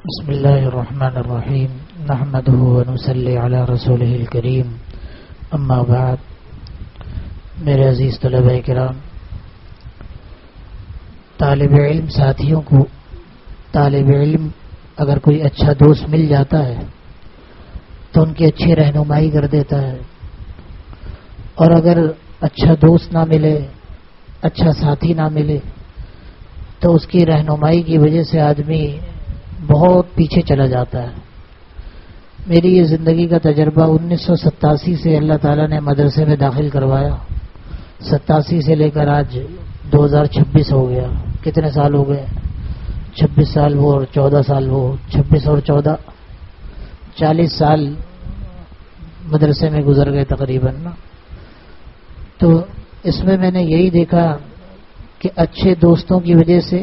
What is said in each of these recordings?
بسم اللہ الرحمن الرحیم نحمدہ ونصلی علی رسولہ الکریم اما بعد. میرے عزیز طلبہ کرام، طالب علم ساتھیوں کو طالب علم اگر کوئی اچھا دوست مل جاتا ہے تو ان کی اچھی رہنمائی کر دیتا ہے، اور اگر اچھا دوست نہ ملے، اچھا ساتھی نہ ملے تو اس کی رہنمائی کی وجہ سے آدمی بہت پیچھے چلا جاتا ہے. میری یہ زندگی کا تجربہ 1987 سے اللہ تعالیٰ نے مدرسے میں داخل کروایا. 87 سے لے کر آج 2026 ہو گیا. کتنے سال ہو گئے؟ 26 سال وہ اور 14 سال وہ. 26 اور 14 40 سال مدرسے میں گزر گئے تقریباً نا. تو اس میں نے یہی دیکھا کہ اچھے دوستوں کی وجہ سے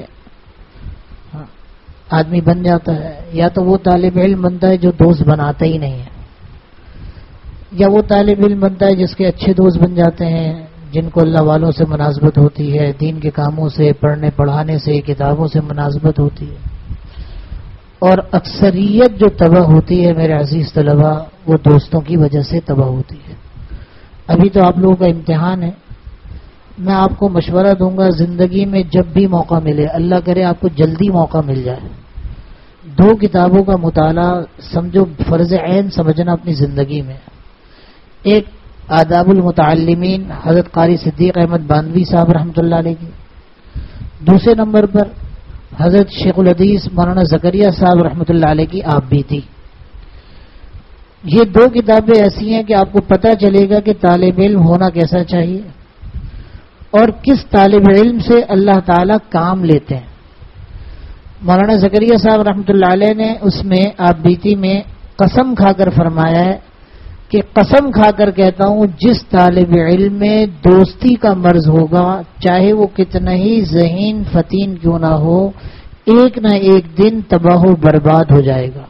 آدمی بن جاتا ہے. یا تو وہ طالب علم بنتا ہے جو دوست بناتا ہی نہیں ہے، یا وہ طالب علم بنتا ہے جس کے اچھے دوست بن جاتے ہیں، جن کو اللہ والوں سے مناسبت ہوتی ہے، دین کے کاموں سے، پڑھنے پڑھانے سے، کتابوں سے مناسبت ہوتی ہے. اور اکثریت جو تباہ ہوتی ہے میرے عزیز طلبہ، وہ دوستوں کی وجہ سے تباہ ہوتی ہے. ابھی تو آپ لوگوں کا امتحان ہے. میں آپ کو مشورہ دوں گا، زندگی میں جب بھی موقع ملے، اللہ کرے آپ کو جلدی موقع مل جائے، 2 کتابوں کا مطالعہ سمجھو فرض عین سمجھنا اپنی زندگی میں. ایک آداب المتعلمین حضرت قاری صدیق احمد باندوی صاحب رحمۃ اللہ علیہ کی، دوسرے نمبر پر حضرت شیخ الحدیث مولانا زکریا صاحب رحمۃ اللہ علیہ کی آپ بھی تھی. یہ 2 کتابیں ایسی ہیں کہ آپ کو پتہ چلے گا کہ طالب علم ہونا کیسا چاہیے اور کس طالب علم سے اللہ تعالیٰ کام لیتے ہیں. مولانا زکریا صاحب رحمۃ اللہ علیہ نے اس میں آپ بیتی میں قسم کھا کر فرمایا ہے کہ قسم کھا کر کہتا ہوں، جس طالب علم میں دوستی کا مرض ہوگا، چاہے وہ کتنا ہی ذہین فتین کیوں نہ ہو، ایک نہ ایک دن تباہ و برباد ہو جائے گا.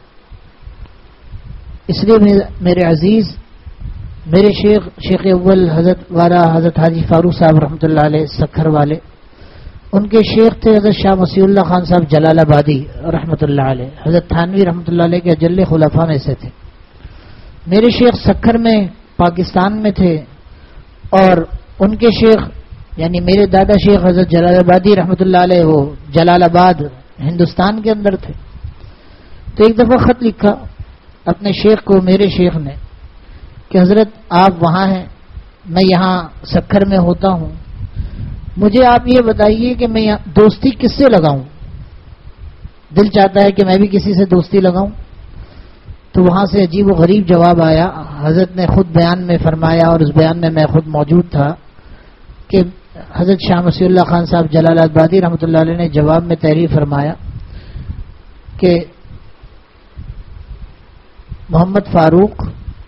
اس لیے میرے عزیز، میرے شیخ اول حضرت والا حضرت حاجی فاروق صاحب رحمۃ اللہ علیہ سکھر والے، ان کے شیخ تھے حضرت شاہ مسیح اللہ خان صاحب جلال آبادی رحمۃ اللہ علیہ. حضرت تھانوی رحمۃ اللہ علیہ کے اجل خلفاء میں سے تھے. میرے شیخ سکھر میں پاکستان میں تھے، اور ان کے شیخ یعنی میرے دادا شیخ حضرت جلال آبادی رحمۃ اللہ علیہ وہ جلال آباد ہندوستان کے اندر تھے. تو ایک دفعہ خط لکھا اپنے شیخ کو میرے شیخ نے کہ حضرت آپ وہاں ہیں، میں یہاں سکھر میں ہوتا ہوں، مجھے آپ یہ بتائیے کہ میں دوستی کس سے لگاؤں، دل چاہتا ہے کہ میں بھی کسی سے دوستی لگاؤں. تو وہاں سے عجیب و غریب جواب آیا. حضرت نے خود بیان میں فرمایا، اور اس بیان میں میں خود موجود تھا، کہ حضرت شاہ مسیح اللہ خان صاحب جلال آبادی رحمۃ اللہ علیہ نے جواب میں تحریر فرمایا کہ محمد فاروق،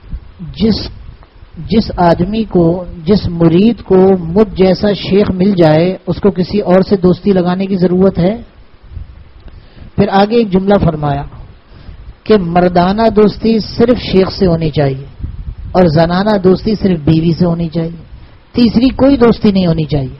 جس آدمی کو، جس مرید کو مجھ جیسا شیخ مل جائے، اس کو کسی اور سے دوستی لگانے کی ضرورت ہے؟ پھر آگے ایک جملہ فرمایا کہ مردانہ دوستی صرف شیخ سے ہونی چاہیے، اور زنانہ دوستی صرف بیوی سے ہونی چاہیے، تیسری کوئی دوستی نہیں ہونی چاہیے.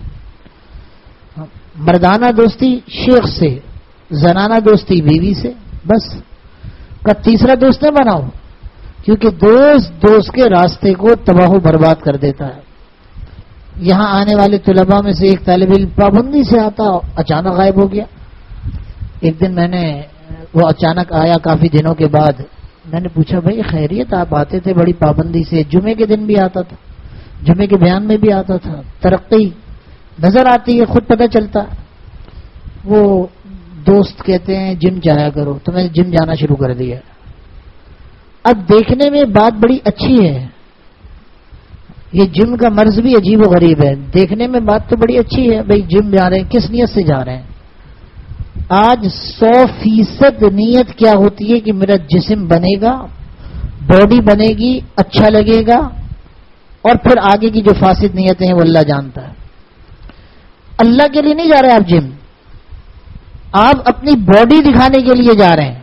مردانہ دوستی شیخ سے، زنانہ دوستی بیوی سے، بس. کا تیسرا دوست نہ بناؤ، کیونکہ دوست کے راستے کو تباہ و برباد کر دیتا ہے. یہاں آنے والے طلباء میں سے ایک طالب علم پابندی سے آتا، اچانک غائب ہو گیا. ایک دن وہ اچانک آیا کافی دنوں کے بعد. میں نے پوچھا بھائی خیریت؟ آپ آتے تھے بڑی پابندی سے، جمعے کے دن بھی آتا تھا، جمعے کے بیان میں بھی آتا تھا. ترقی نظر آتی ہے، خود پتہ چلتا. وہ دوست کہتے ہیں جم جایا کرو، تو میں نے جم جانا شروع کر دیا. اب دیکھنے میں بات بڑی اچھی ہے، یہ جم کا مرض بھی عجیب و غریب ہے. دیکھنے میں بات تو بڑی اچھی ہے، بھائی جم جا رہے ہیں، کس نیت سے جا رہے ہیں؟ آج 100% نیت کیا ہوتی ہے کہ میرا جسم بنے گا، باڈی بنے گی، اچھا لگے گا، اور پھر آگے کی جو فاسد نیتیں ہیں وہ اللہ جانتا ہے. اللہ کے لیے نہیں جا رہے آپ جم، آپ اپنی باڈی دکھانے کے لیے جا رہے ہیں.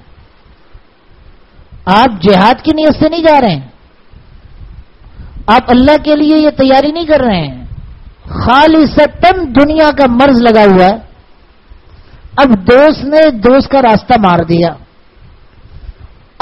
آپ جہاد کی نیت سے نہیں جا رہے ہیں، آپ اللہ کے لیے یہ تیاری نہیں کر رہے ہیں. خالصتاً دنیا کا مرض لگا ہوا ہے. اب دوست نے دوست کا راستہ مار دیا،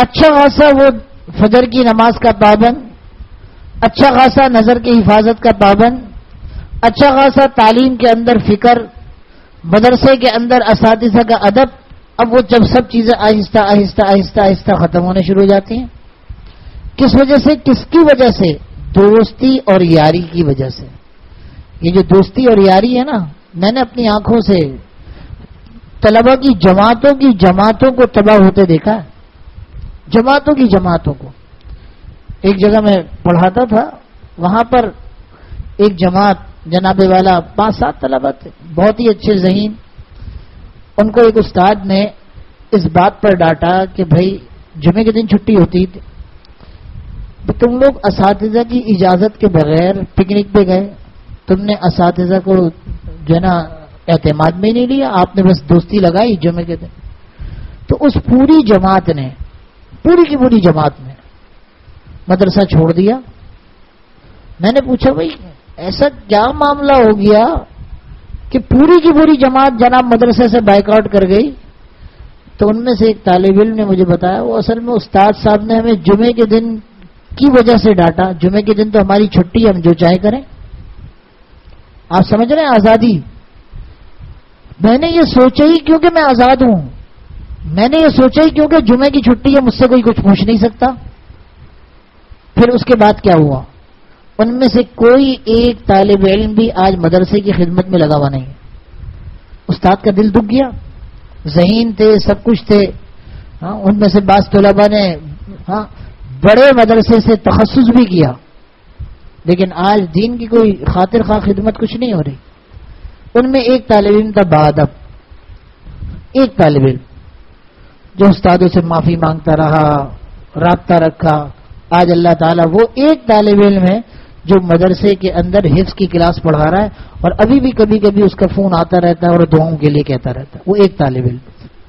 اچھا خاصا وہ فجر کی نماز کا پابند، اچھا خاصا نظر کی حفاظت کا پابند، اچھا خاصا تعلیم کے اندر فکر، مدرسے کے اندر اساتذہ کا ادب، اب وہ جب سب چیزیں آہستہ آہستہ آہستہ آہستہ ختم ہونے شروع ہو جاتی ہیں. کس وجہ سے؟ کس کی وجہ سے؟ دوستی اور یاری کی وجہ سے. یہ جو دوستی اور یاری ہے نا، میں نے اپنی آنکھوں سے طلبہ کی جماعتوں کو تباہ ہوتے دیکھا ہے. جماعتوں کی جماعتوں کو. ایک جگہ میں پڑھاتا تھا، وہاں پر ایک جماعت جناب والا 5-7 طلبہ تھے، بہت ہی اچھے ذہین. ان کو ایک استاد نے اس بات پر ڈانٹا کہ بھائی جمعے کے دن چھٹی ہوتی تھی، تم لوگ اساتذہ کی اجازت کے بغیر پکنک پہ گئے، تم نے اساتذہ کو جو ہے نا اعتماد میں نہیں لیا، آپ نے بس دوستی لگائی جمعے کے دن. تو اس پوری جماعت نے، پوری کی پوری جماعت نے مدرسہ چھوڑ دیا. میں نے پوچھا بھائی ایسا کیا معاملہ ہو گیا کہ پوری کی پوری جماعت جناب مدرسے سے بائیک آؤٹ کر گئی؟ تو ان میں سے ایک طالب علم نے مجھے بتایا وہ اصل میں استاد صاحب نے ہمیں جمعے کے دن کی وجہ سے ڈانٹا. جمعے کے دن تو ہماری چھٹی، ہم جو چاہے کریں. آپ سمجھ رہے ہیں آزادی؟ میں نے یہ سوچا ہی کیونکہ میں آزاد ہوں، میں نے یہ سوچا ہی کیونکہ جمعے کی چھٹی ہے، مجھ سے کوئی کچھ پوچھ نہیں سکتا. پھر اس کے بعد کیا ہوا؟ ان میں سے کوئی ایک طالب علم بھی آج مدرسے کی خدمت میں لگا ہوا نہیں. استاد کا دل دکھ گیا. ذہین تھے، سب کچھ تھے. ان میں سے بعض طلباء نے بڑے مدرسے سے تخصص بھی کیا، لیکن آج دین کی کوئی خاطر خواہ خدمت کچھ نہیں ہو رہی. ان میں ایک طالب علم تھا باادب، ایک طالب علم جو استادوں سے معافی مانگتا رہا، رابطہ رکھا. آج اللہ تعالیٰ وہ ایک طالب علم ہے جو مدرسے کے اندر حفظ کی کلاس پڑھا رہا ہے، اور ابھی بھی کبھی کبھی اس کا فون آتا رہتا ہے اور دعاؤں کے لیے کہتا رہتا ہے. وہ ایک طالب علم.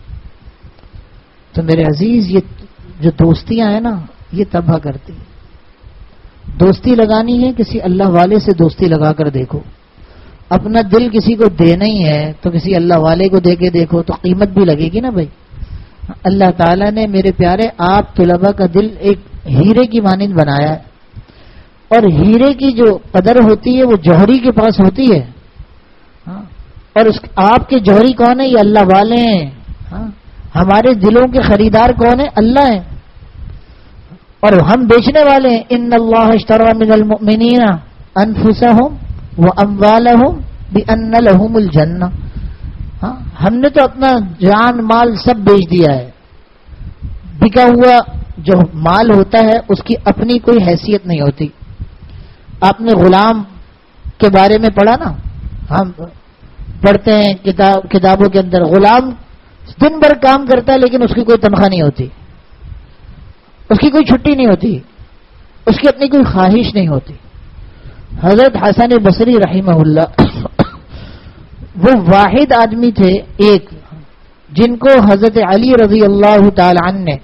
تو میرے عزیز، یہ جو دوستیاں ہیں نا، یہ تباہ کرتی ہیں. دوستی لگانی ہے کسی اللہ والے سے دوستی لگا کر دیکھو. اپنا دل کسی کو دینا ہی ہے تو کسی اللہ والے کو دے کے دیکھو تو قیمت بھی لگے گی نا بھائی. اللہ تعالیٰ نے میرے پیارے آپ طلباء کا دل ایک ہیرے کی مانند بنایا ہے، اور ہیرے کی جو قدر ہوتی ہے وہ جوہری کے پاس ہوتی ہے. اور آپ کے جوہری کون ہے؟ یہ اللہ والے ہیں. ہمارے دلوں کے خریدار کون ہیں؟ اللہ ہیں. اور ہم بیچنے والے ہیں. ان اللہ اشتری من المؤمنین انفسهم واموالهم بان لهم الجنہ. ہم نے تو اپنا جان مال سب بیچ دیا ہے. بکا ہوا جو مال ہوتا ہے اس کی اپنی کوئی حیثیت نہیں ہوتی. آپ نے غلام کے بارے میں پڑھا نا، ہم پڑھتے ہیں کتابوں کے اندر، غلام دن بھر کام کرتا ہے لیکن اس کی کوئی تنخواہ نہیں ہوتی، اس کی کوئی چھٹی نہیں ہوتی، اس کی اپنی کوئی خواہش نہیں ہوتی. حضرت حسن بصری رحمہ اللہ وہ واحد آدمی تھے ایک جن کو حضرت علی رضی اللہ تعالی عنہ نے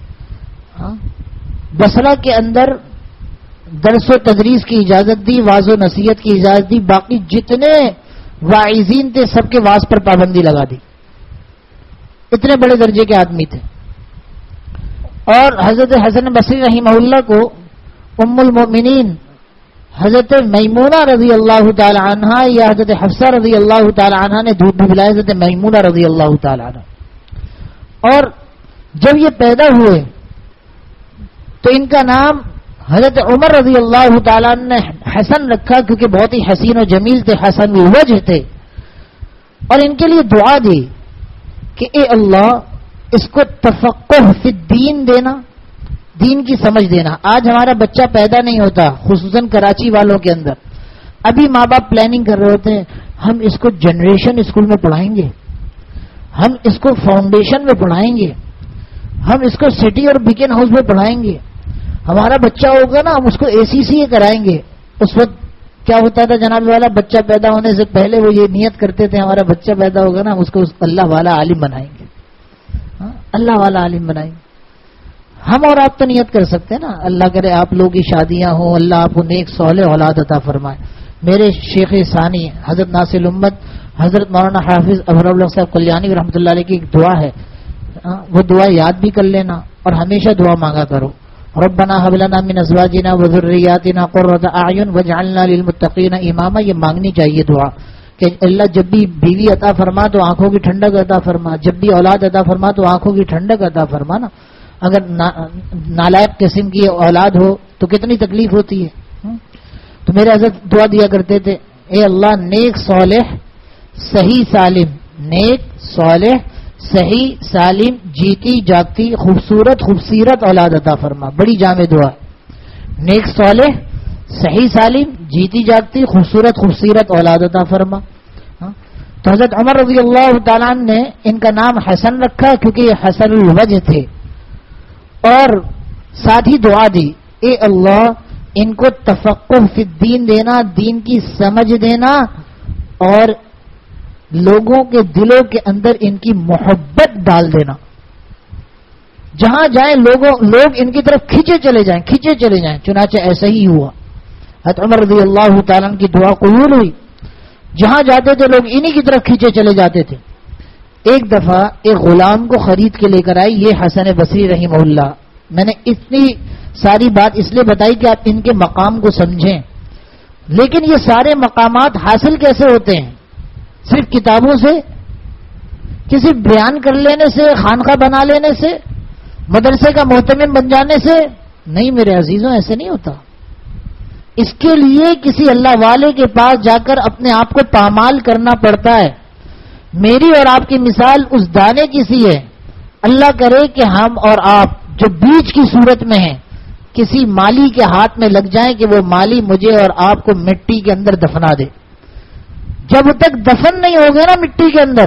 بصرہ کے اندر درس و تدریس کی اجازت دی، واعظ و نصیحت کی اجازت دی. باقی جتنے واعظین تھے سب کے واعظ پر پابندی لگا دی. اتنے بڑے درجے کے آدمی تھے. اور حضرت حسن بصری رحمہ اللہ کو ام المؤمنین حضرت میمونہ رضی اللہ تعالی عنہ یا حضرت حفصہ رضی اللہ تعالی عنہ نے دودھ بھی پلایا، حضرت میمونہ رضی اللہ تعالی عنہ. اور جب یہ پیدا ہوئے تو ان کا نام حضرت عمر رضی اللہ تعالیٰ نے حسن رکھا، کیونکہ بہت ہی حسین و جمیل تھے، حسن الوجہ تھے. اور ان کے لیے دعا دی کہ اے اللہ اس کو تفقہ فی الدین دینا، دین کی سمجھ دینا. آج ہمارا بچہ پیدا نہیں ہوتا، خصوصاً کراچی والوں کے اندر ابھی ماں باپ پلاننگ کر رہے ہوتے ہیں، ہم اس کو جنریشن اسکول میں پڑھائیں گے، ہم اس کو فاؤنڈیشن میں پڑھائیں گے، ہم اس کو سٹی اور بیکن ہاؤس میں پڑھائیں گے. ہمارا بچہ ہوگا نا، ہم اس کو ACCA کرائیں گے. اس وقت کیا ہوتا تھا جناب والا، بچہ پیدا ہونے سے پہلے وہ یہ نیت کرتے تھے ہمارا بچہ پیدا ہوگا نا، اس کو اللہ والا عالم بنائیں گے، اللہ والا عالم بنائیں گے. ہم اور آپ تو نیت کر سکتے ہیں نا، اللہ کرے آپ لوگوں کی شادیاں ہوں، اللہ آپ کو نیک صالح اولاد عطا فرمائے. میرے شیخ ثانی حضرت ناصر الامت حضرت مولانا حافظ ابر اللہ صاحب کلیانی رحمۃ اللہ علیہ کی ایک دعا ہے، وہ دعا یاد بھی کر لینا اور ہمیشہ دعا مانگا کرو. ربنا هب لنا من ازواجنا وذرياتنا قرة اعين واجعلنا للمتقين اماما. یہ مانگنی چاہیے دعا کہ اللہ جب بھی بیوی عطا فرما تو آنکھوں کی ٹھنڈک عطا فرما, جب بھی اولاد عطا فرما تو آنکھوں کی ٹھنڈک عطا فرما نا. اگر نالائق قسم کی اولاد ہو تو کتنی تکلیف ہوتی ہے. تو میرے حضرت دعا دیا کرتے تھے, اے اللہ نیک صالح صحیح سالم, نیک صالح صحیح سالم جیتی جاگتی خوبصورت اولاد عطا فرما. بڑی جامع دعا, نیک صالح صحیح سالم جیتی جاگتی خوبصورت اولاد عطا فرما. تو حضرت عمر رضی اللہ تعالیٰ عنہ نے ان کا نام حسن رکھا کیونکہ یہ حسن الوجہ تھے, اور ساتھ ہی دعا دی, اے اللہ ان کو تفقہ فی الدین دینا, دین کی سمجھ دینا, اور لوگوں کے دلوں کے اندر ان کی محبت ڈال دینا. جہاں جائیں لوگ ان کی طرف کھینچے چلے جائیں. چنانچہ ایسا ہی ہوا. حضرت عمر رضی اللہ تعالیٰ کی دعا قبول ہوئی. جہاں جاتے تھے لوگ انہی کی طرف کھینچے چلے جاتے تھے. ایک دفعہ ایک غلام کو خرید کے لے کر آئی, یہ حسن بصری رحمہ اللہ. میں نے اتنی ساری بات اس لیے بتائی کہ آپ ان کے مقام کو سمجھیں. لیکن یہ سارے مقامات حاصل کیسے ہوتے ہیں؟ صرف کتابوں سے, کسی بیان کر لینے سے, خانقاہ بنا لینے سے, مدرسے کا محتمم بن جانے سے نہیں میرے عزیزوں, ایسے نہیں ہوتا. اس کے لیے کسی اللہ والے کے پاس جا کر اپنے آپ کو پامال کرنا پڑتا ہے. میری اور آپ کی مثال اس دانے کی سی ہے. اللہ کرے کہ ہم اور آپ جو بیج کی صورت میں ہیں کسی مالی کے ہاتھ میں لگ جائیں کہ وہ مالی مجھے اور آپ کو مٹی کے اندر دفنا دے. جب تک دفن نہیں ہوگا نا مٹی کے اندر,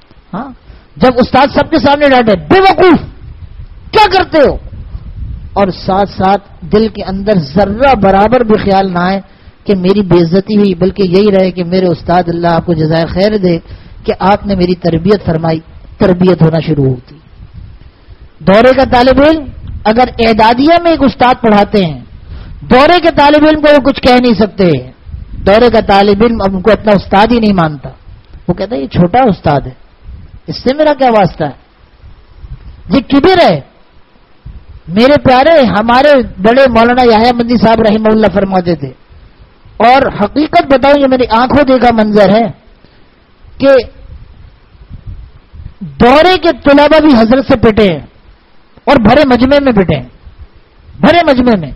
جب استاد سب کے سامنے ڈانٹے بے وقوف کیا کرتے ہو, اور ساتھ ساتھ دل کے اندر ذرہ برابر بھی خیال نہ آئے کہ میری بے عزتی ہوئی, بلکہ یہی رہے کہ میرے استاد اللہ آپ کو جزائے خیر دے کہ آپ نے میری تربیت فرمائی, تربیت ہونا شروع ہوتی. دورے کا طالب علم اگر اعدادیہ میں ایک استاد پڑھاتے ہیں, دورے کے طالب علم کو وہ کچھ کہہ نہیں سکتے. دورے کا طالب علم اب ان کو اپنا استاد ہی نہیں مانتا. وہ کہتا ہے یہ چھوٹا استاد ہے, اس سے میرا کیا واسطہ ہے, یہ کبر ہے. میرے پیارے ہمارے بڑے مولانا یحییٰ مدنی صاحب رحمہ اللہ فرماتے تھے, اور حقیقت بتاؤں یہ میری آنکھوں دیکھا منظر ہے کہ دورے کے طلباء بھی حضرت سے پٹے ہیں اور بھرے مجمع میں پٹے ہیں, بھرے مجمع میں.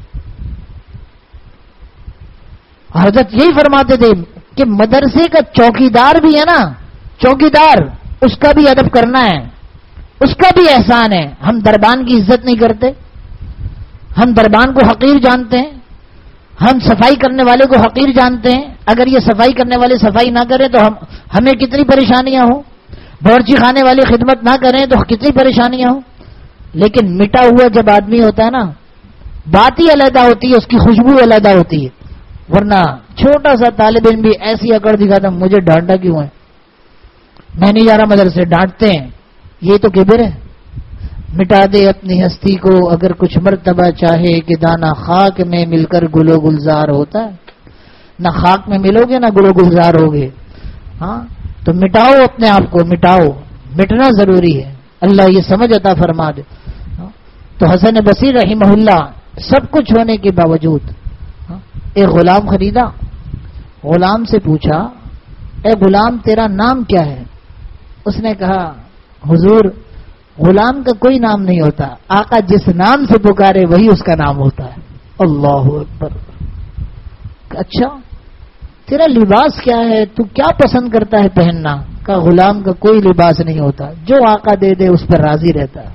حضرت یہی فرماتے تھے کہ مدرسے کا چوکیدار بھی ہے نا, چوکیدار اس کا بھی ادب کرنا ہے, اس کا بھی احسان ہے. ہم دربان کی عزت نہیں کرتے, ہم دربان کو حقیر جانتے ہیں, ہم صفائی کرنے والے کو حقیر جانتے ہیں. اگر یہ صفائی کرنے والے صفائی نہ کریں تو ہمیں کتنی پریشانیاں ہوں, باورچی خانے والے خدمت نہ کریں تو کتنی پریشانیاں ہوں. لیکن مٹا ہوا جب آدمی ہوتا ہے نا, بات ہی علیحدہ ہوتی ہے, اس کی خوشبو علیحدہ ہوتی ہے. ورنہ چھوٹا سا طالب علم بھی ایسی اکڑ دکھاتا مجھے ڈانٹا کیوں ہے, میں نہیں جا رہا مدرسے, ڈانٹتے ہیں. یہ تو کبر ہے. مٹا دے اپنی ہستی کو اگر کچھ مرتبہ چاہے کہ دانا خاک میں مل کر گل و گلزار ہوتا ہے. نہ خاک میں ملو گے نہ گل و گلزار ہوگے. تو مٹاؤ اپنے آپ کو, مٹاؤ, مٹنا ضروری ہے. اللہ یہ سمجھ عطا فرما دے. تو حسن بصری رحمہ اللہ سب کچھ ہونے کے باوجود ایک غلام خریدا. غلام سے پوچھا, اے غلام تیرا نام کیا ہے؟ اس نے کہا حضور غلام کا کوئی نام نہیں ہوتا, آقا جس نام سے پکارے وہی اس کا نام ہوتا ہے. اللہ اکبر. اچھا تیرا لباس کیا ہے, تو کیا پسند کرتا ہے پہننا؟ کا غلام کا کوئی لباس نہیں ہوتا, جو آقا دے دے اس پر راضی رہتا ہے.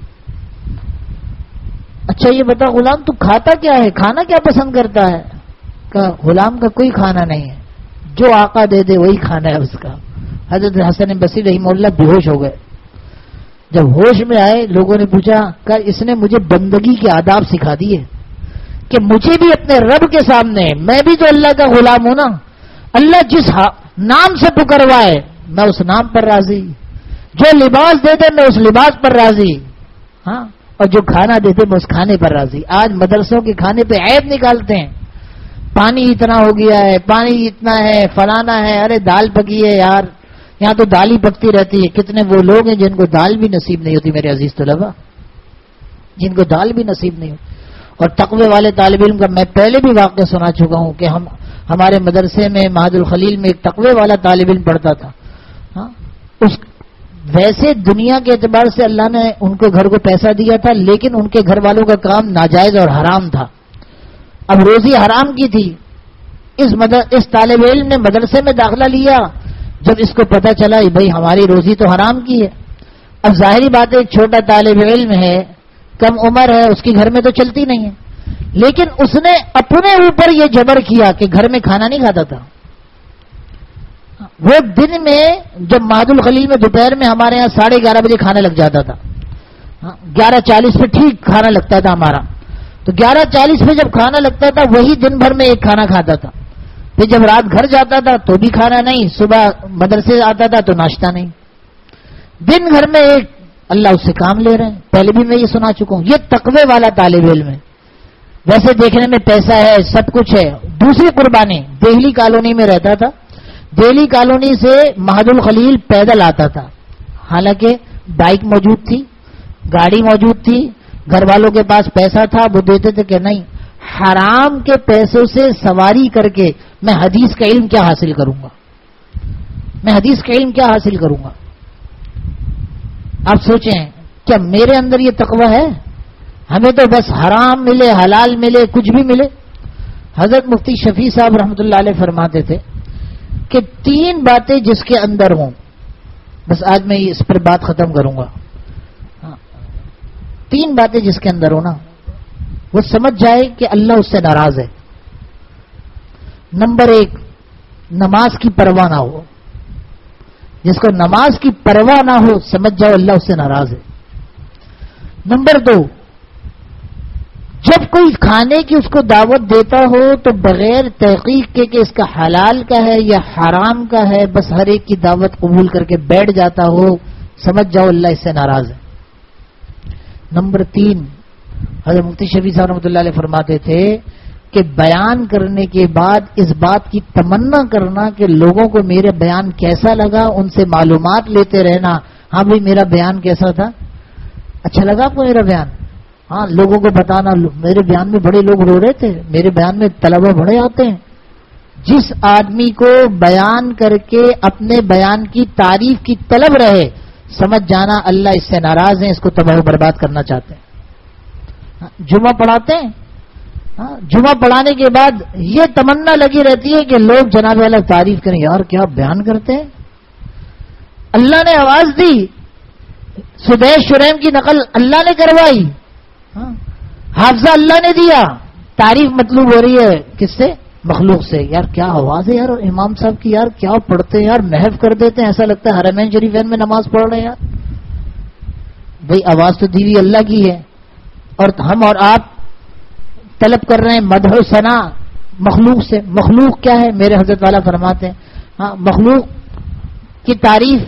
اچھا یہ بتا غلام تو کھاتا کیا ہے, کھانا کیا پسند کرتا ہے؟ کا غلام کا کوئی کھانا نہیں ہے, جو آقا دے دے وہی کھانا ہے اس کا. حضرت حسن بصری رحمہ اللہ بے ہوش ہو گئے. جب ہوش میں آئے لوگوں نے پوچھا کہ اس نے مجھے بندگی کے آداب سکھا دیے کہ مجھے بھی اپنے رب کے سامنے, میں بھی تو اللہ کا غلام ہوں نا, اللہ جس نام سے پکروائے میں اس نام پر راضی, جو لباس دے دے میں اس لباس پر راضی, اور جو کھانا دیتے میں اس کھانے پر راضی. آج مدرسوں کے کھانے پہ عیب نکالتے ہیں, پانی اتنا ہو گیا ہے, پانی اتنا ہے, فلانا ہے, ارے دال پکی ہے یار, یہاں تو دال ہی پکتی رہتی ہے. کتنے وہ لوگ ہیں جن کو دال بھی نصیب نہیں ہوتی میرے عزیز طلبا، جن کو دال بھی نصیب نہیں ہوتی. اور تقوی والے طالب علم کا میں پہلے بھی واقعہ سنا چکا ہوں کہ ہمارے مدرسے میں معہد الخلیل میں ایک تقوی والا طالب علم پڑھتا تھا. ویسے دنیا کے اعتبار سے اللہ نے ان کو گھر کو پیسہ دیا تھا، لیکن ان کے گھر والوں کا کام ناجائز اور حرام تھا. اب روزی حرام کی تھی. اس طالب علم نے مدرسے میں داخلہ لیا. جب اس کو پتہ چلا بھائی ہماری روزی تو حرام کی ہے، اب ظاہری بات ہے ایک چھوٹا طالب علم ہے، کم عمر ہے، اس کی گھر میں تو چلتی نہیں ہے، لیکن اس نے اپنے اوپر یہ جبر کیا کہ گھر میں کھانا نہیں کھاتا تھا. وہ دن میں جب معہد الخلیل میں دوپہر میں ہمارے یہاں 11:30 بجے کھانا لگ جاتا تھا، 11:40 پہ ٹھیک کھانا لگتا تھا ہمارا، تو 11:40 پہ جب کھانا لگتا تھا وہی دن بھر میں ایک کھانا کھاتا تھا. پھر جب رات گھر جاتا تھا تو بھی کھانا نہیں، صبح مدرسے آتا تھا تو ناشتہ نہیں، دن گھر میں ایک. اللہ اس سے کام لے رہے ہیں. پہلے بھی میں یہ سنا چکا ہوں. یہ تقوی والا طالب علم ہے. ویسے دیکھنے میں پیسہ ہے، سب کچھ ہے. دوسری قربانی، دہلی کالونی میں رہتا تھا. دہلی کالونی سے معہد الخلیل پیدل آتا تھا، حالانکہ بائک موجود تھی، گاڑی موجود تھی، گھر والوں کے پاس پیسہ تھا، وہ دیتے تھے کہ نہیں، حرام کے پیسوں سے سواری کر کے میں حدیث کا علم کیا حاصل کروں گا، میں حدیث کا علم کیا حاصل کروں گا. آپ سوچیں کیا میرے اندر یہ تقوی ہے؟ ہمیں تو بس حرام ملے، حلال ملے، کچھ بھی ملے. حضرت مفتی شفیع صاحب رحمۃ اللہ علیہ فرماتے تھے کہ 3 باتیں جس کے اندر ہوں، بس آج میں اس پر بات ختم کروں گا. 3 باتیں جس کے اندر ہو نا، وہ سمجھ جائے کہ اللہ اس سے ناراض ہے. نمبر 1، نماز کی پرواہ نہ ہو. جس کو نماز کی پرواہ نہ ہو سمجھ جاؤ اللہ اس سے ناراض ہے. نمبر 2، جب کوئی کھانے کی اس کو دعوت دیتا ہو تو بغیر تحقیق کے کہ اس کا حلال کا ہے یا حرام کا ہے، بس ہر ایک کی دعوت قبول کر کے بیٹھ جاتا ہو، سمجھ جاؤ اللہ اس سے ناراض ہے. نمبر 3، حضرت مفتی شفیع صاحب رحمۃ اللہ علیہ فرماتے تھے کہ بیان کرنے کے بعد اس بات کی تمنا کرنا کہ لوگوں کو میرے بیان کیسا لگا، ان سے معلومات لیتے رہنا. ہاں بھائی میرا بیان کیسا تھا، اچھا لگا آپ کو میرا بیان؟ ہاں لوگوں کو بتانا میرے بیان میں بڑے لوگ رو رہے تھے، میرے بیان میں طلبہ بڑے آتے ہیں. جس آدمی کو بیان کر کے اپنے بیان کی تعریف کی طلب رہے، سمجھ جانا اللہ اس سے ناراض ہیں، اس کو تباہ و برباد کرنا چاہتے ہیں. جمعہ پڑھاتے ہیں، جمعہ پڑھانے کے بعد یہ تمنا لگی رہتی ہے کہ لوگ جناب والا تعریف کریں، یار کیا بیان کرتے ہیں. اللہ نے آواز دی، سدیش شریم کی نقل اللہ نے کروائی، حافظہ اللہ نے دیا، تعریف مطلوب ہو رہی ہے کس سے؟ مخلوق سے. یار کیا آواز ہے یار امام صاحب کی، یار کیا پڑھتے ہیں یار، محف کر دیتے ہیں، ایسا لگتا ہے حرمین شریفین میں نماز پڑھ رہے ہیں. یار بھئی آواز تو دی ہوئی اللہ کی ہے، اور ہم اور آپ طلب کر رہے ہیں مدح و ثنا مخلوق سے. مخلوق کیا ہے؟ میرے حضرت والا فرماتے ہیں مخلوق کی تعریف،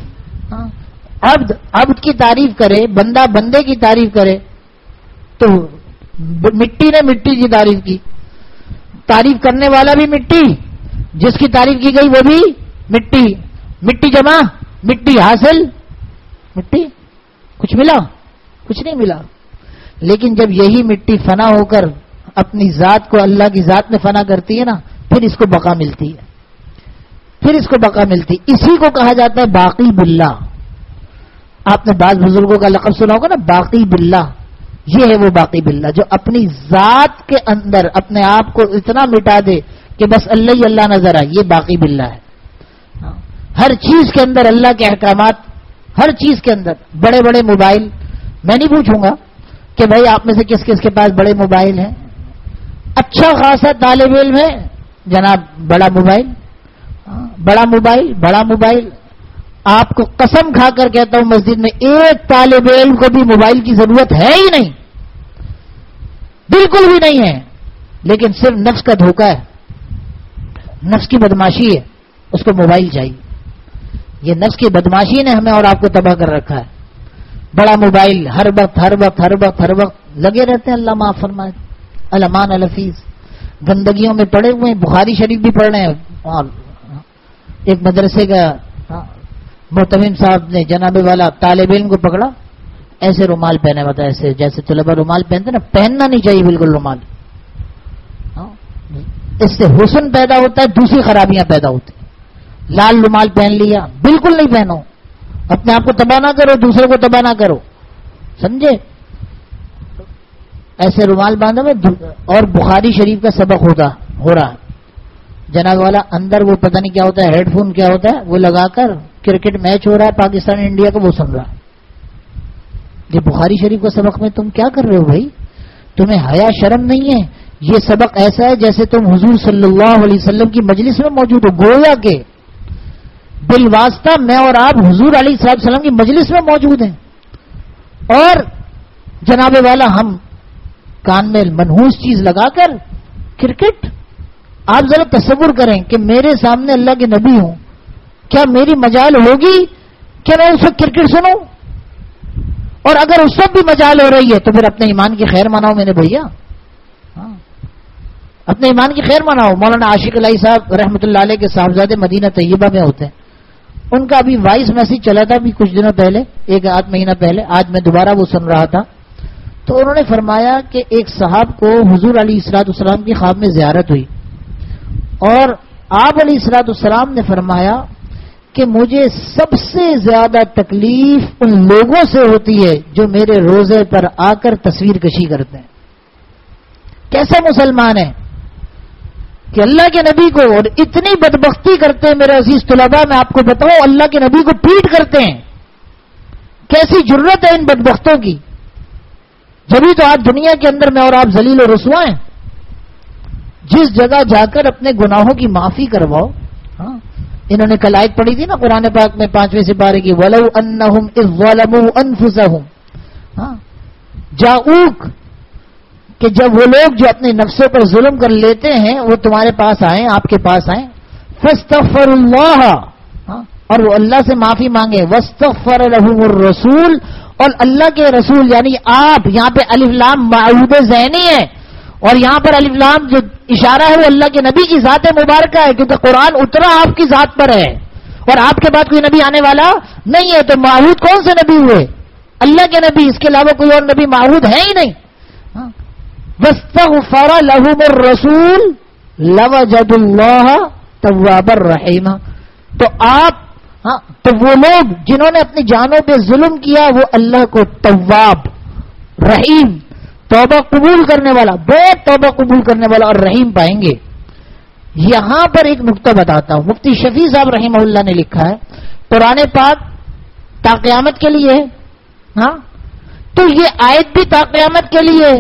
عبد کی تعریف کرے، بندہ بندے کی تعریف کرے تو مٹی نے مٹی کی تعریف کی، تعریف کرنے والا بھی مٹی، جس کی تعریف کی گئی وہ بھی مٹی. مٹی جمع مٹی حاصل مٹی. کچھ ملا؟ کچھ نہیں ملا. لیکن جب یہی مٹی فنا ہو کر اپنی ذات کو اللہ کی ذات میں فنا کرتی ہے نا، پھر اس کو بقا ملتی ہے، پھر اس کو بقا ملتی. اسی کو کہا جاتا ہے باقی باللہ. آپ نے بعض بزرگوں کا لقب سنا ہوگا نا، باقی باللہ. یہ ہے وہ باقی باللہ جو اپنی ذات کے اندر اپنے آپ کو اتنا مٹا دے کہ بس اللہ ہی اللہ نظر آئے. یہ باقی باللہ ہے. ہر چیز کے اندر اللہ کے احکامات، ہر چیز کے اندر. بڑے بڑے موبائل، میں نہیں پوچھوں گا کہ بھائی آپ میں سے کس کس کے پاس بڑے موبائل ہیں. اچھا خاصا طالب علم ہے جناب، بڑا موبائل، بڑا موبائل، بڑا موبائل. آپ کو قسم کھا کر کہتا ہوں مسجد میں ایک طالب علم کو بھی موبائل کی ضرورت ہے ہی نہیں، بالکل بھی نہیں ہے. لیکن صرف نفس کا دھوکہ ہے، نفس کی بدماشی ہے، اس کو موبائل چاہیے. یہ نفس کی بدماشی نے ہمیں اور آپ کو تباہ کر رکھا ہے. بڑا موبائل ہر وقت ہر وقت ہر وقت ہر وقت لگے رہتے ہیں. اللہ معاف فرمائے. الامان الحفیظ گندگیوں میں پڑے ہوئے ہیں. بخاری شریف بھی پڑھ رہے ہیں. اور ایک مدرسے کا محتمم صاحب نے جناب والا طالب علم کو پکڑا، ایسے رومال پہنے ہوتا ہے، ایسے جیسے طلبہ رومال پہنتے نا، پہننا نہیں چاہیے بالکل رومال، اس سے حسن پیدا ہوتا ہے، دوسری خرابیاں پیدا ہوتی ہیں۔ لال رومال پہن لیا، بالکل نہیں پہنو، اپنے آپ کو تباہ نہ کرو، دوسرے کو تباہ نہ کرو، سمجھے؟ ایسے رومال باندھا میں۔ اور بخاری شریف کا سبق ہو رہا جناب والا، اندر وہ پتہ نہیں کیا ہوتا ہے، ہیڈ فون کیا ہوتا ہے، وہ لگا کر کرکٹ میچ ہو رہا ہے پاکستان انڈیا کا، وہ سن رہا۔ یہ بخاری شریف کا سبق میں تم کیا کر رہے ہو بھائی؟ تمہیں حیا شرم نہیں ہے؟ یہ سبق ایسا ہے جیسے تم حضور صلی اللہ علیہ وسلم کی مجلس میں موجود ہو، گویا کہ بالواسطہ میں اور آپ حضور علیہ السلام کی مجلس میں موجود ہیں، اور جناب والا ہم کان میں منحوس چیز لگا کر کرکٹ۔ آپ ذرا تصور کریں کہ میرے سامنے اللہ کے نبی ہوں، کیا میری مجال ہوگی کہ میں اس وقت کرکٹ سنوں؟ اور اگر اس وقت بھی مجال ہو رہی ہے تو پھر اپنے ایمان کی خیر مناؤ میرے بھیا، اپنے ایمان کی خیر مناؤ۔ مولانا عاشق الہی صاحب رحمۃ اللہ علیہ کے صاحبزادے مدینہ طیبہ میں ہوتے ہیں، ان کا ابھی وائس میسج چلا تھا بھی کچھ دنوں پہلے، ایک آدھ مہینہ پہلے، آج میں دوبارہ وہ سن رہا تھا، تو انہوں نے فرمایا کہ ایک صاحب کو حضور علیہ السلام کی خواب میں زیارت ہوئی، اور آپ علیہ السلام نے فرمایا کہ مجھے سب سے زیادہ تکلیف ان لوگوں سے ہوتی ہے جو میرے روزے پر آ کر تصویر کشی کرتے ہیں۔ کیسے مسلمان ہیں کہ اللہ کے نبی کو، اور اتنی بدبختی کرتے ہیں میرے عزیز طلباء، میں آپ کو بتاؤں اللہ کے نبی کو پیٹ کرتے ہیں، کیسی جرت ہے ان بدبختوں کی؟ جبھی تو آج دنیا کے اندر میں اور آپ ذلیل و رسوا ہیں۔ جس جگہ جا کر اپنے گناہوں کی معافی کرواؤ۔ ہاں، انہوں نے کل آیت پڑھی تھی نا قرآن پاک میں 5ویں سپارے کی، وَلَوْ أَنَّهُمْ إِذْ ظَلَمُوا أَنفُسَهُمْ، ہاں جاؤک، کہ جب وہ لوگ جو اپنے نفسوں پر ظلم کر لیتے ہیں وہ تمہارے پاس آئیں، آپ کے پاس آئیں، فَاسْتَغْفَرُوا اللَّهَ، اور وہ اللہ سے معافی مانگے، وَاسْتَغْفَرَ لَهُمُ الرَّسُولُ، اور اللہ کے رسول یعنی آپ، یہاں پہ الف لام معود ذہنی ہے، اور یہاں پر الف لام جو اشارہ ہے وہ اللہ کے نبی کی ذات مبارکہ ہے، کیونکہ قرآن اترا آپ کی ذات پر ہے اور آپ کے بعد کوئی نبی آنے والا نہیں ہے، تو معہود کون سے نبی ہوئے؟ اللہ کے نبی، اس کے علاوہ کوئی اور نبی معہود ہے ہی نہیں۔ وَاسْتَغْفَرَ لَهُمُ الرَّسُولُ لَوَجَدُوا اللَّهَ تَوَّابًا رَحِيمًا، تو آپ تو وہ لوگ جنہوں نے اپنی جانوں پہ ظلم کیا وہ اللہ کو تواب، رحیم، توبہ قبول کرنے والا، بہت توبہ قبول کرنے والا اور رحیم پائیں گے۔ یہاں پر ایک نقطہ بتاتا ہوں، مفتی شفیع صاحب رحمہ اللہ نے لکھا ہے قرآن پاک تا قیامت کے لیے، ہاں تو یہ آیت بھی تا قیامت کے لیے،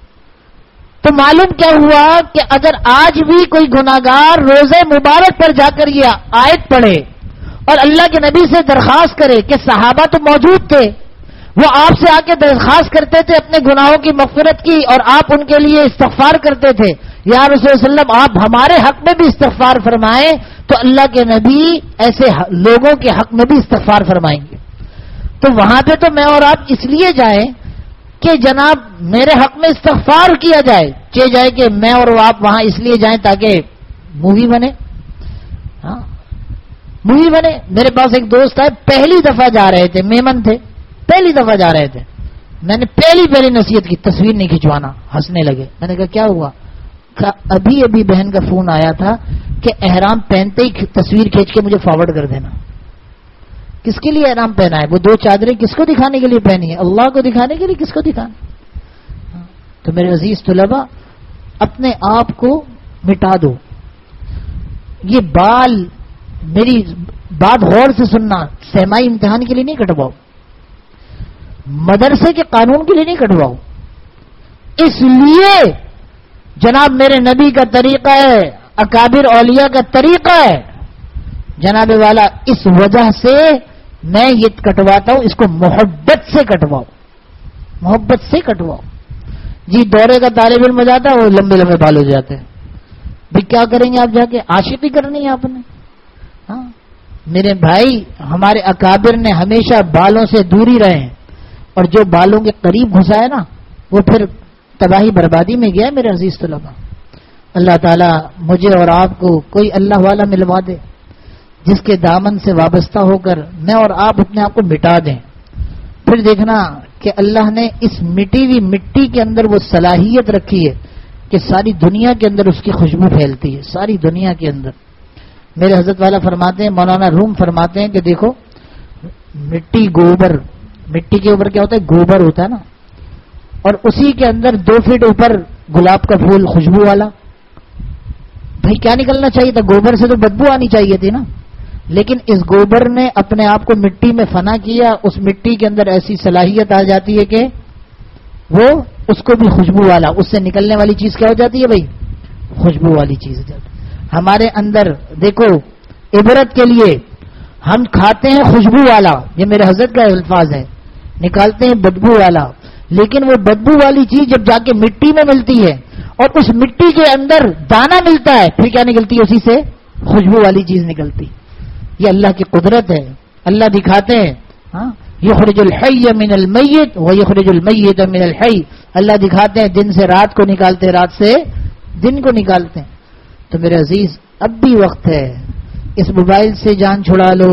تو معلوم کیا ہوا کہ اگر آج بھی کوئی گناہگار روزے مبارک پر جا کر یہ آیت پڑھے اور اللہ کے نبی سے درخواست کرے کہ صحابہ تو موجود تھے، وہ آپ سے آ کے درخواست کرتے تھے اپنے گناہوں کی مغفرت کی، اور آپ ان کے لیے استغفار کرتے تھے، یا رسول اللہ صلی اللہ علیہ وسلم آپ ہمارے حق میں بھی استغفار فرمائیں، تو اللہ کے نبی ایسے لوگوں کے حق میں بھی استغفار فرمائیں گے۔ تو وہاں پہ تو میں اور آپ اس لیے جائیں کہ جناب میرے حق میں استغفار کیا جائے، چاہے جائے کہ میں اور آپ وہاں اس لیے جائیں تاکہ مووی بنے، ہاں مووی بنے۔ میرے پاس ایک دوست ہے، پہلی دفعہ جا رہے تھے، میمن تھے، پہلی دفعہ جا رہے تھے، میں نے پہلی نصیحت کی تصویر نہیں کھنچوانا، ہنسنے لگے۔ میں نے کہا کیا ہوا؟ ابھی بہن کا فون آیا تھا کہ احرام پہنتے ہی تصویر کھینچ کے مجھے فارورڈ کر دینا۔ کس کے لیے احرام پہنا ہے؟ وہ 2 چادریں کس کو دکھانے کے لیے پہنی ہے؟ اللہ کو دکھانے کے لیے، کس کو دکھانے؟ تو میرے عزیز طلباء اپنے آپ کو مٹا دو۔ یہ بال، میری بات غور سے سننا، سیمائی امتحان کے لیے نہیں کٹواؤ، مدرسے کے قانون کے لیے نہیں کٹواؤ، اس لیے جناب میرے نبی کا طریقہ ہے، اکابر اولیاء کا طریقہ ہے جناب والا، اس وجہ سے میں یہ کٹواتا ہوں، اس کو محبت سے کٹواؤ، محبت سے کٹواؤ۔ جی دورے کا طالب علم ہو جاتا ہے، وہ لمبے لمبے بال ہو جاتے ہیں، بھائی کیا کریں گے آپ جا کے؟ عاشقی کرنی ہے آپ نے؟ ہاں میرے بھائی، ہمارے اکابر نے ہمیشہ بالوں سے دوری رہے ہیں، اور جو بالوں کے قریب گھسا ہے نا وہ پھر تباہی بربادی میں گیا ہے میرے عزیز طلباء۔ اللہ تعالیٰ مجھے اور آپ کو کوئی اللہ والا ملوا دے جس کے دامن سے وابستہ ہو کر میں اور آپ اپنے آپ کو مٹا دیں، پھر دیکھنا کہ اللہ نے اس مٹی ہوئی مٹی کے اندر وہ صلاحیت رکھی ہے کہ ساری دنیا کے اندر اس کی خوشبو پھیلتی ہے، ساری دنیا کے اندر۔ میرے حضرت والا فرماتے ہیں، مولانا روم فرماتے ہیں کہ دیکھو مٹی گوبر، مٹی کے اوپر کیا ہوتا ہے؟ گوبر ہوتا ہے نا، اور اسی کے اندر 2 فٹ اوپر گلاب کا پھول خوشبو والا، بھائی کیا نکلنا چاہیے تھا؟ گوبر سے تو بدبو آنی چاہیے تھی نا، لیکن اس گوبر نے اپنے آپ کو مٹی میں فنا کیا، اس مٹی کے اندر ایسی صلاحیت آ جاتی ہے کہ وہ اس کو بھی خوشبو والا، اس سے نکلنے والی چیز کیا ہو جاتی ہے بھائی؟ خوشبو والی چیز ہو جاتی ہے۔ ہمارے اندر دیکھو عبرت کے لیے ہم کھاتے ہیں خوشبو والا، یہ میرے حضرت کا الفاظ ہے، نکالتے ہیں بدبو والا، لیکن وہ بدبو والی چیز جب جا کے مٹی میں ملتی ہے اور اس مٹی کے اندر دانا ملتا ہے، پھر کیا نکلتی ہے؟ اسی سے خوشبو والی چیز نکلتی۔ یہ اللہ کی قدرت ہے، اللہ دکھاتے ہیں یخرج الحی من المیت ویخرج المیت من الحی، اللہ دکھاتے ہیں دن سے رات کو نکالتے، رات سے دن کو نکالتے ہیں۔ تو میرے عزیز اب بھی وقت ہے، اس موبائل سے جان چھڑا لو،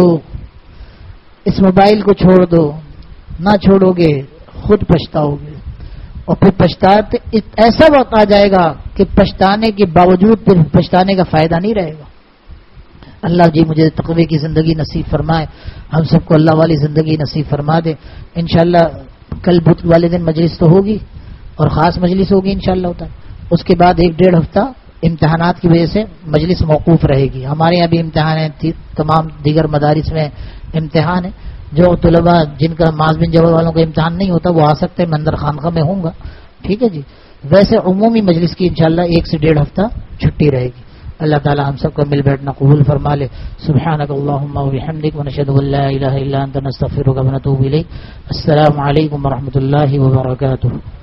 اس موبائل کو چھوڑ دو، نہ چھوڑو گے خود پچھتاؤ گے، اور پھر پچھتاتے ایسا وقت آ جائے گا کہ پچھتانے کے باوجود پھر پچھتانے کا فائدہ نہیں رہے گا۔ اللہ جی مجھے تقوی کی زندگی نصیب فرمائے، ہم سب کو اللہ والی زندگی نصیب فرما دے۔ انشاءاللہ کل بدھ والے دن مجلس تو ہوگی اور خاص مجلس ہوگی انشاءاللہ تعالی، اس کے بعد 1-1.5 ہفتہ امتحانات کی وجہ سے مجلس موقوف رہے گی۔ ہمارے یہاں بھی امتحان ہیں، تمام دیگر مدارس میں امتحان ہے۔ جو طلباء جن کا معاذ بن جبل والوں کا امتحان نہیں ہوتا وہ آ سکتے ہیں، میں اندر خانقاہ میں ہوں گا، ٹھیک ہے جی۔ ویسے عمومی مجلس کی انشاءاللہ 1 سے 1.5 ہفتہ چھٹی رہے گی۔ اللہ تعالی ہم سب کو مل بیٹھنا قبول فرما لے۔ سبحانک اللہم و بحمدک ونشہد ان لا الہ الا انت نستغفرک ونتوب الیک۔ السلام علیکم ورحمۃ اللہ وبرکاتہ۔